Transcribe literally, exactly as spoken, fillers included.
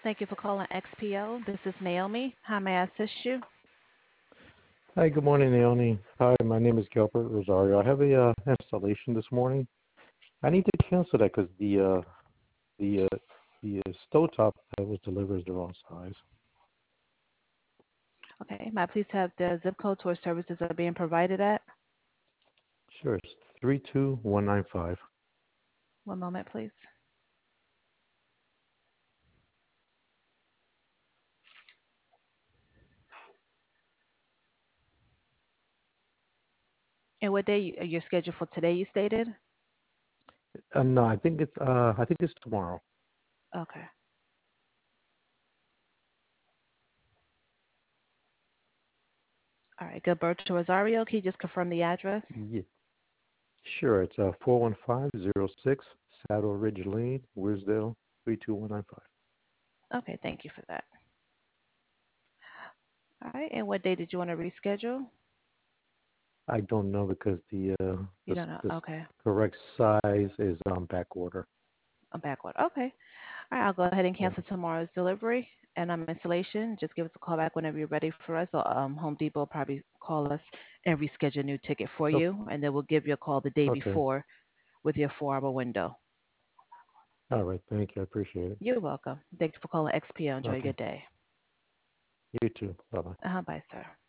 Thank you for calling X P O. This is Naomi. How may I assist you? Hi, good morning, Naomi. Hi, my name is Gilbert Rosario. I have a uh, installation this morning. I need to cancel that because the uh, the uh, the uh, stovetop that was delivered is the wrong size. Okay. May I please have the zip code to where services are being provided at? Sure, it's three two one nine five. One moment, please. And what day you, you're scheduled for today, you stated? Uh, no, I think it's uh I think it's tomorrow. Okay. All right. Gilberto Rosario, can you just confirm the address? Yeah, sure. It's uh four one five zero six Saddle Ridge Lane, Wisdale, three two one nine five. Okay. Thank you for that. All right. And what day did you want to reschedule? I don't know because the uh You the don't know. the Okay. correct size is on back order. I'm backward. Okay. All right. I'll go ahead and Yeah. cancel tomorrow's delivery and um, installation. Just give us a call back whenever you're ready for us. Or um, Home Depot will probably call us and reschedule a new ticket for Oh, you. And then we'll give you a call the day okay. before with your four-hour window. All right. Thank you. I appreciate it. You're welcome. Thank you for calling X P O. Enjoy your Okay. day. You too. Bye bye. Uh-huh, bye, sir.